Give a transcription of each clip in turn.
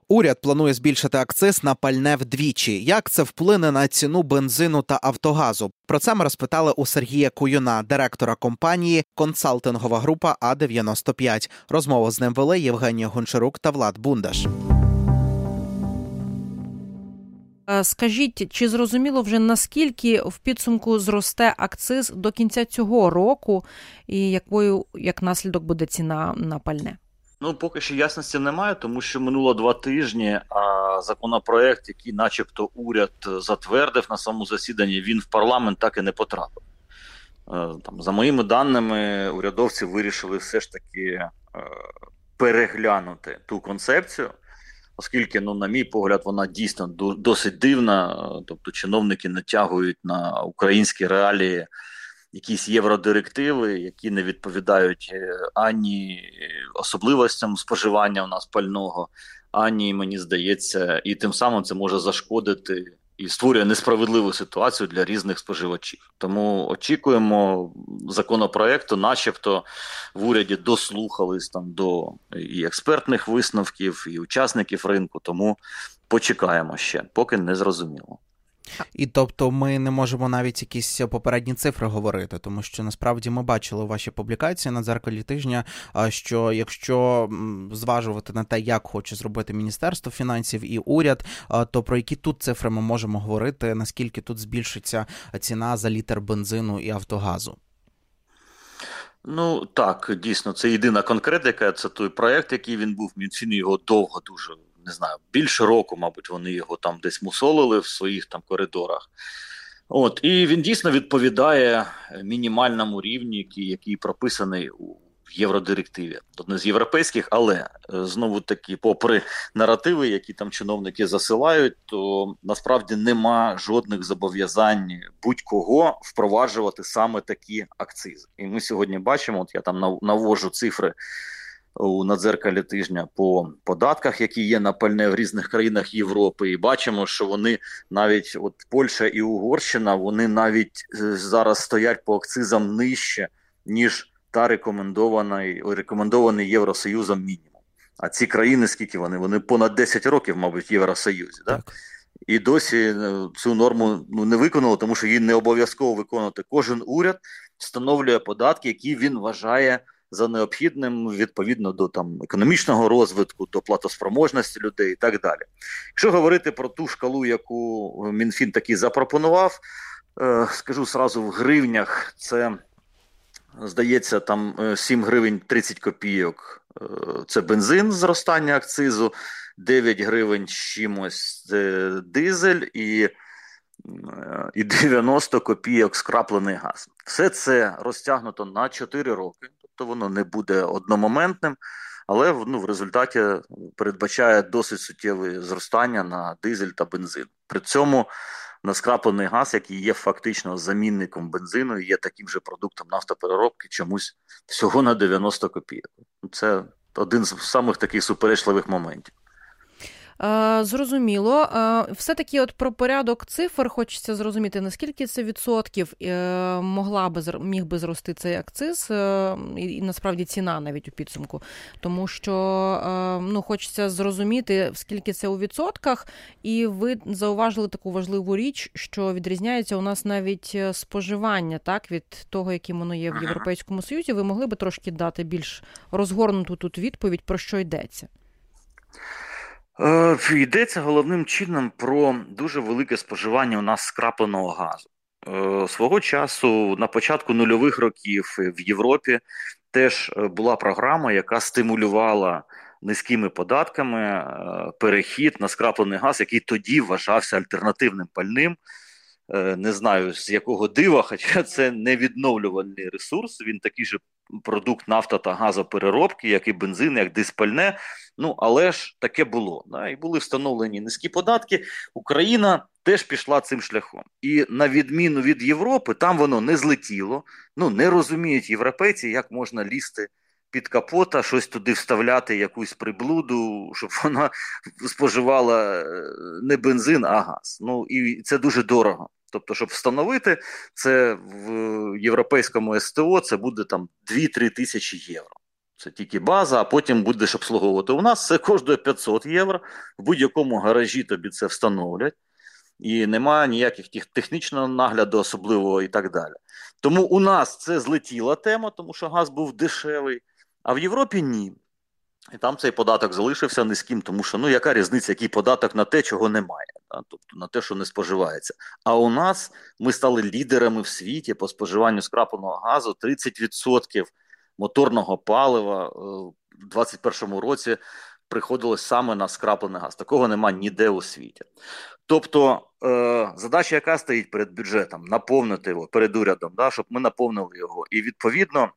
Уряд планує збільшити акциз на пальне вдвічі. Як це вплине на ціну бензину та автогазу? Про це ми розпитали у Сергія Куюна, директора компанії «Консалтингова група А-95». Розмову з ним вели Євгенія Гончарук та Влад Бундаш. Скажіть, чи зрозуміло вже, наскільки в підсумку зросте акциз до кінця цього року і якою, як наслідок, буде ціна на пальне? Поки що ясності немає, тому що минуло 2 тижні, а законопроект, який начебто уряд затвердив на самому засіданні, він в парламент так і не потрапив. За моїми даними, урядовці вирішили все ж таки переглянути ту концепцію, оскільки, на мій погляд, вона дійсно досить дивна, тобто чиновники натягують на українські реалії якісь євродирективи, які не відповідають ані особливостям споживання у нас пального, ані, мені здається, і тим самим це може зашкодити і створює несправедливу ситуацію для різних споживачів. Тому очікуємо законопроекту, начебто в уряді дослухались до і експертних висновків, і учасників ринку, тому почекаємо ще, поки не зрозуміло. І тобто ми не можемо навіть якісь попередні цифри говорити, тому що насправді ми бачили у вашій публікації на «Дзеркалі тижня», що якщо зважувати на те, як хоче зробити Міністерство фінансів і уряд, то про які тут цифри ми можемо говорити, наскільки тут збільшиться ціна за літр бензину і автогазу? Так, дійсно, це єдина конкретика, це той проєкт, який він був, Мінфін його довго дуже, не знаю, більше року, мабуть, вони його там десь мусолили в своїх там коридорах. І він дійсно відповідає мінімальному рівні, який прописаний у євродирективі. Одне з європейських, але знову-таки, попри наративи, які там чиновники засилають, то насправді нема жодних зобов'язань будь-кого впроваджувати саме такі акцизи. І ми сьогодні бачимо, я там навожу цифри на «Дзеркалі тижня» по податках, які є на пальне в різних країнах Європи, і бачимо, що вони навіть, Польща і Угорщина, вони навіть зараз стоять по акцизам нижче, ніж та рекомендований Євросоюзом мінімум. А ці країни, скільки вони? Вони понад 10 років, мабуть, в Євросоюзі. Так? І досі цю норму не виконали, тому що її не обов'язково виконувати. Кожен уряд встановлює податки, які він вважає за необхідним відповідно до економічного розвитку, до платоспроможності людей і так далі. Якщо говорити про ту шкалу, яку Мінфін таки запропонував, скажу сразу, в гривнях це, здається, 7 гривень 30 копійок це бензин, зростання акцизу, 9 гривень чимось це дизель і 90 копійок скраплений газ. Все це розтягнуто на 4 роки, тобто воно не буде одномоментним, але в результаті передбачає досить суттєве зростання на дизель та бензин. При цьому на скраплений газ, який є фактично замінником бензину, є таким же продуктом нафтопереробки, чомусь всього на 90 копійок. Це один з самих таких суперечливих моментів. Зрозуміло. Все-таки про порядок цифр хочеться зрозуміти, наскільки це відсотків міг би зрости цей акциз і насправді ціна навіть у підсумку. Тому що хочеться зрозуміти, скільки це у відсотках, і ви зауважили таку важливу річ, що відрізняється у нас навіть споживання, так, від того, яким воно є в Європейському Союзі. Ви могли би трошки дати більш розгорнуту тут відповідь, про що йдеться? Йдеться головним чином про дуже велике споживання у нас скрапленого газу. Свого часу, на початку нульових років в Європі теж була програма, яка стимулювала низькими податками перехід на скраплений газ, який тоді вважався альтернативним пальним. Не знаю, з якого дива, хоча це не відновлювальний ресурс, він такий же продукт нафта та газопереробки, як і бензин, як диспальне, але ж таке було. І були встановлені низькі податки, Україна теж пішла цим шляхом. І на відміну від Європи, там воно не злетіло, не розуміють європейці, як можна лізти під капота, щось туди вставляти, якусь приблуду, щоб вона споживала не бензин, а газ. І це дуже дорого. Тобто, щоб встановити це в європейському СТО, це буде 2-3 тисячі євро. Це тільки база, а потім будеш обслуговувати. У нас це коштує 500 євро, в будь-якому гаражі тобі це встановлять, і немає ніяких технічного нагляду особливого і так далі. Тому у нас це злетіла тема, тому що газ був дешевий, а в Європі ні. І там цей податок залишився низьким, тому що яка різниця, який податок на те, чого немає, да? Тобто на те, що не споживається. А у нас ми стали лідерами в світі по споживанню скрапленого газу. 30% моторного палива в 2021 році приходилось саме на скраплений газ. Такого нема ніде у світі. Тобто задача, яка стоїть перед бюджетом, наповнити його, перед урядом, да, щоб ми наповнили його. І відповідно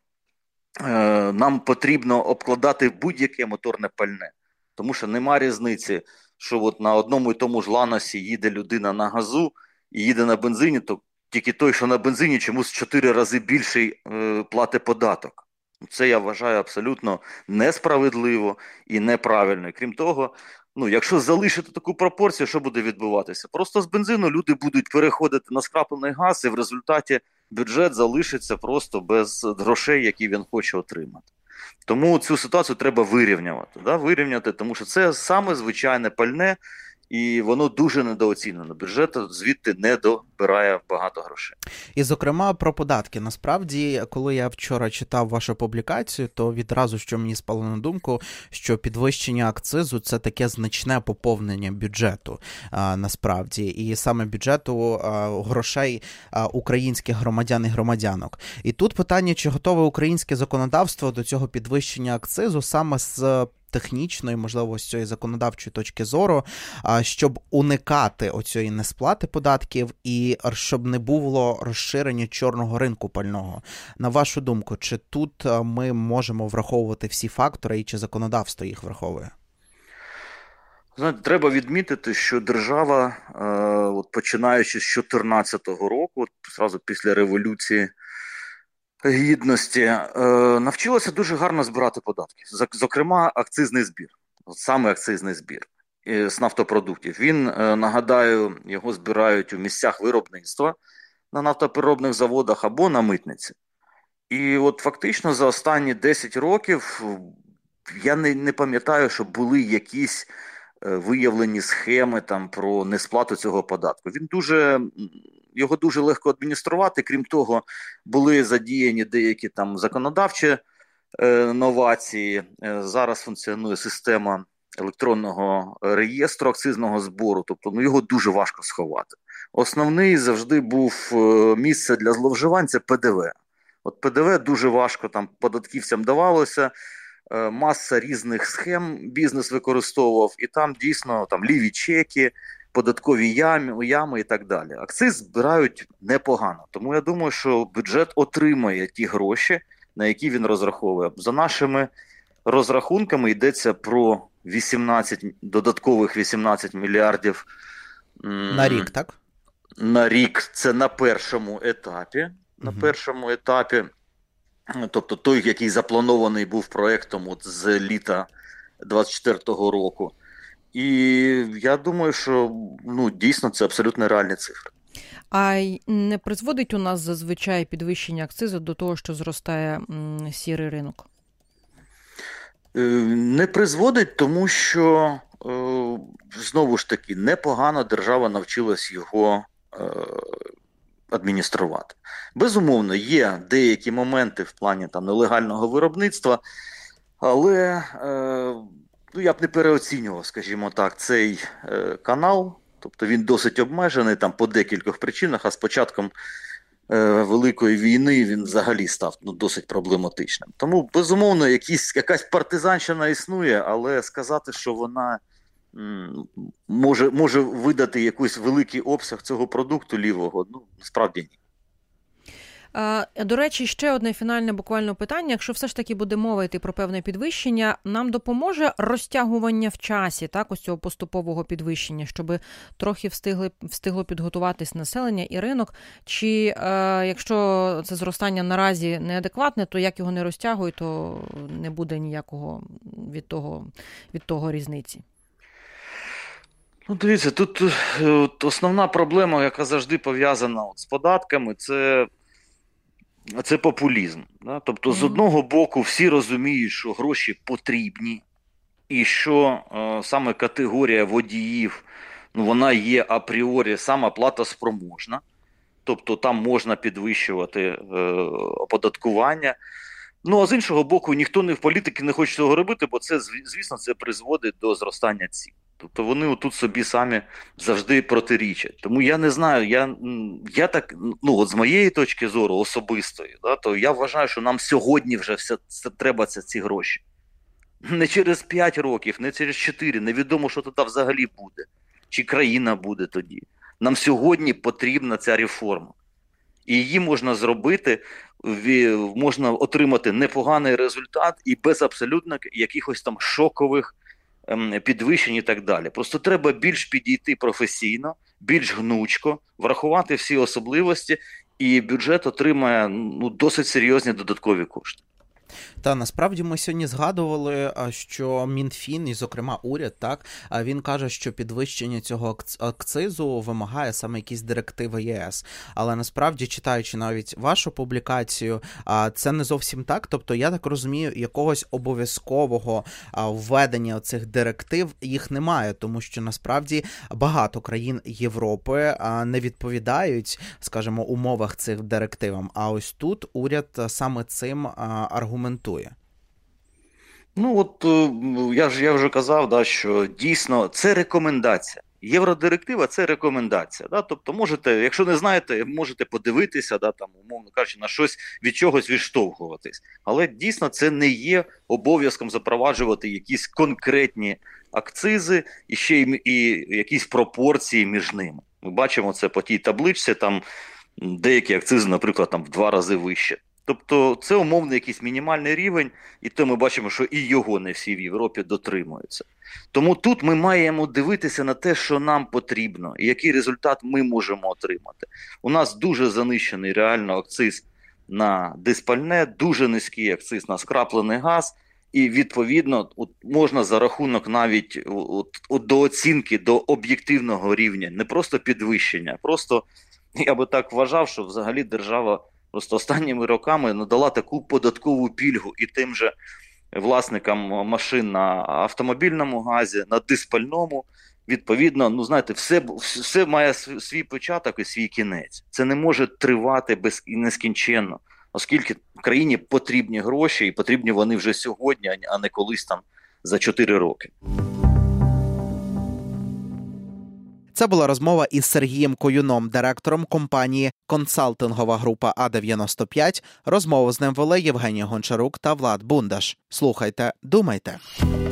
нам потрібно обкладати будь-яке моторне пальне. Тому що нема різниці, що от на одному і тому ж ланосі їде людина на газу і їде на бензині, то тільки той, що на бензині, чомусь в 4 рази більший платить податок. Це я вважаю абсолютно несправедливо і неправильно. І крім того, якщо залишити таку пропорцію, що буде відбуватися? Просто з бензину люди будуть переходити на скраплений газ, і в результаті бюджет залишиться просто без грошей, які він хоче отримати. Тому цю ситуацію треба вирівнювати. Да? Вирівняти, тому що це саме звичайне пальне, і воно дуже недооцінено. Бюджет звідти не добирає багато грошей. І, зокрема, про податки. Насправді, коли я вчора читав вашу публікацію, то відразу, що мені спало на думку, що підвищення акцизу – це таке значне поповнення бюджету, насправді. І саме бюджету грошей українських громадян і громадянок. І тут питання, чи готове українське законодавство до цього підвищення акцизу саме з технічної, можливо, з цієї законодавчої точки зору, щоб уникати оцієї несплати податків і щоб не було розширення чорного ринку пального. На вашу думку, чи тут ми можемо враховувати всі фактори і чи законодавство їх враховує? Знаєте, треба відмітити, що держава, починаючи з 2014 року, одразу після Революції Гідності, навчилася дуже гарно збирати податки. Зокрема, акцизний збір. Саме акцизний збір з нафтопродуктів. Він, нагадаю, його збирають у місцях виробництва на нафтопереробних заводах або на митниці. І от фактично за останні 10 років я не пам'ятаю, що були якісь виявлені схеми там про несплату цього податку. Його дуже легко адмініструвати. Крім того, були задіяні деякі там законодавчі новації. Зараз функціонує система електронного реєстру акцизного збору, тобто його дуже важко сховати. Основний завжди був місце для зловживань – це ПДВ. От ПДВ дуже важко там податківцям давалося, маса різних схем бізнес використовував, і там дійсно ліві чеки, податкові ями і так далі. Акциз збирають непогано. Тому я думаю, що бюджет отримає ті гроші, на які він розраховує. За нашими розрахунками йдеться про додаткових 18 мільярдів. На рік, так? На рік. Це на першому етапі. Тобто той, який запланований був проєктом з літа 2024 року. І я думаю, що дійсно це абсолютно реальні цифри. А не призводить у нас зазвичай підвищення акцизу до того, що зростає сірий ринок? Не призводить, тому що, знову ж таки, непогано держава навчилась його адмініструвати. Безумовно, є деякі моменти в плані нелегального виробництва, але я б не переоцінював, скажімо так, цей канал. Тобто він досить обмежений по декількох причинах, а з початком Великої війни він взагалі став досить проблематичним. Тому, безумовно, якась партизанщина існує, але сказати, що вона може видати якийсь великий обсяг цього продукту лівого, насправді ні. До речі, ще одне фінальне буквально питання. Якщо все ж таки буде мова йти про певне підвищення, нам допоможе розтягування в часі, ось цього поступового підвищення, щоб трохи встигло підготуватись населення і ринок? Чи якщо це зростання наразі неадекватне, то як його не розтягують, то не буде ніякого від того різниці? Дивіться, тут основна проблема, яка завжди пов'язана з податками, це це популізм. Да? Тобто, з одного боку, всі розуміють, що гроші потрібні, і що саме категорія водіїв, вона є апріорі сама платоспроможна. Тобто там можна підвищувати оподаткування. А з іншого боку, ніхто в політики не хоче цього робити, бо це, звісно, це призводить до зростання цін. Тобто вони отут собі самі завжди протирічать. Тому я не знаю, я так, от з моєї точки зору особистої, то я вважаю, що нам сьогодні вже треба ці гроші. Не через 5 років, не через 4, невідомо, що тоді взагалі буде. Чи країна буде тоді. Нам сьогодні потрібна ця реформа. І її можна зробити, можна отримати непоганий результат і без абсолютно якихось там шокових підвищень і так далі. Просто треба більш підійти професійно, більш гнучко, врахувати всі особливості, і бюджет отримає досить серйозні додаткові кошти. Та насправді ми сьогодні згадували, що Мінфін, і зокрема уряд, так, він каже, що підвищення цього акцизу вимагає саме якісь директиви ЄС. Але насправді, читаючи навіть вашу публікацію, це не зовсім так. Тобто, я так розумію, якогось обов'язкового введення цих директив їх немає, тому що насправді багато країн Європи не відповідають, скажімо, умовах цих директивам. А ось тут уряд саме цим аргументує. Я вже казав, що дійсно це рекомендація. Євродиректива – це рекомендація. Тобто можете, якщо не знаєте, можете подивитися, умовно кажучи, на щось від чогось відштовхуватись. Але дійсно це не є обов'язком запроваджувати якісь конкретні акцизи і ще і якісь пропорції між ними. Ми бачимо це по тій табличці, там деякі акцизи, наприклад, там в 2 рази вище. Тобто це умовно якийсь мінімальний рівень, і то ми бачимо, що і його не всі в Європі дотримуються. Тому тут ми маємо дивитися на те, що нам потрібно, і який результат ми можемо отримати. У нас дуже занищений реально акциз на диспальне, дуже низький акциз на скраплений газ, і відповідно можна за рахунок навіть до оцінки, до об'єктивного рівня, не просто підвищення, просто, я би так вважав, що взагалі держава просто останніми роками надала таку податкову пільгу і тим же власникам машин на автомобільному газі, на диспальному. Відповідно, все має свій початок і свій кінець. Це не може тривати нескінченно, оскільки країні потрібні гроші, і потрібні вони вже сьогодні, а не колись там за 4 роки. Це була розмова із Сергієм Коюном, директором компанії «Консалтингова група А-95». Розмову з ним вели Євгеній Гончарук та Влад Бундаш. Слухайте, думайте.